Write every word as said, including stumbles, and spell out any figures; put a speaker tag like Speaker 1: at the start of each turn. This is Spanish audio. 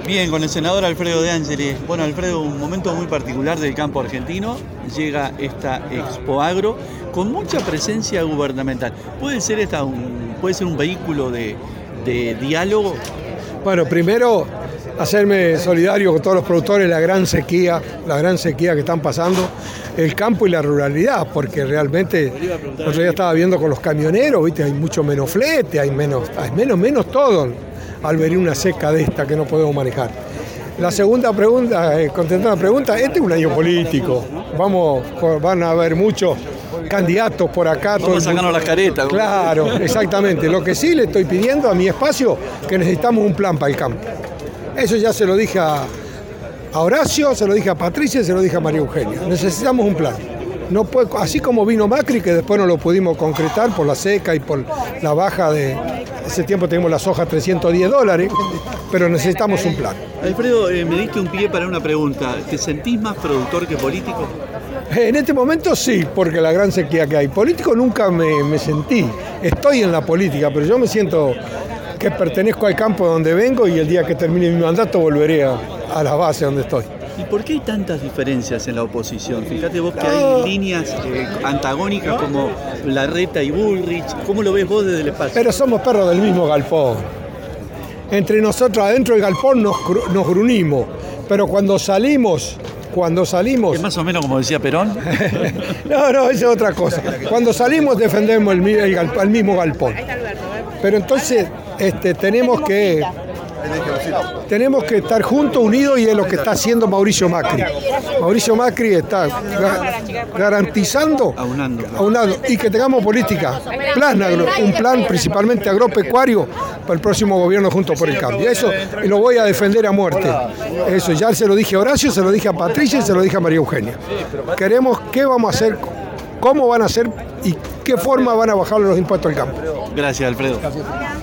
Speaker 1: Bien, con el senador Alfredo De Angelis. Bueno, Alfredo, un momento muy particular del campo argentino. Llega esta Expo Agro con mucha presencia gubernamental. ¿Puede ser esta un, puede ser un vehículo de, de diálogo?
Speaker 2: Bueno, primero hacerme solidario con todos los productores, la gran sequía, la gran sequía que están pasando, el campo y la ruralidad, porque realmente el otro día estaba viendo con los camioneros, ¿viste? Hay mucho menos flete, hay menos, hay menos, menos todo al venir una seca de esta que no podemos manejar. La segunda pregunta, eh, contestando la pregunta, este es un año político, vamos, van a haber muchos candidatos por acá.
Speaker 1: Vamos a sacarnos las caretas.
Speaker 2: Claro, exactamente. Lo que sí le estoy pidiendo a mi espacio, que necesitamos un plan para el campo. Eso ya se lo dije a, a Horacio, se lo dije a Patricia y se lo dije a María Eugenia. Necesitamos un plan. No puede, así como vino Macri, que después no lo pudimos concretar por la seca y por la baja de... Ese tiempo tenemos la soja a trescientos diez dólares, pero necesitamos un plan.
Speaker 1: Alfredo, eh, me diste un pie para una pregunta. ¿Te sentís más productor que político?
Speaker 2: En este momento sí, porque la gran sequía que hay. Político nunca me, me sentí. Estoy en la política, pero yo me siento que pertenezco al campo donde vengo y el día que termine mi mandato volveré a, a la base donde estoy.
Speaker 1: ¿Y por qué hay tantas diferencias en la oposición? Fíjate vos que hay líneas eh, antagónicas como Larreta y Bullrich. ¿Cómo lo ves vos desde el espacio?
Speaker 2: Pero somos perros del mismo galpón. Entre nosotros adentro del galpón nos, nos grunimos, pero cuando salimos... Cuando salimos...
Speaker 1: ¿Es más o menos como decía Perón?
Speaker 2: no, no, esa es otra cosa. Cuando salimos defendemos el, el, el, el mismo galpón. Pero entonces este, tenemos que... Tenemos que estar juntos, unidos, y es lo que está haciendo Mauricio Macri. Mauricio Macri está ga garantizando,
Speaker 1: aunando,
Speaker 2: aunando, y que tengamos política, plan agro, un plan principalmente agropecuario para el próximo gobierno Juntos por el Cambio. Eso lo voy a defender a muerte. Eso ya se lo dije a Horacio, se lo dije a Patricia y se lo dije a María Eugenia. Queremos qué vamos a hacer, cómo van a hacer y qué forma van a bajar los impuestos al campo.
Speaker 1: Gracias, Alfredo.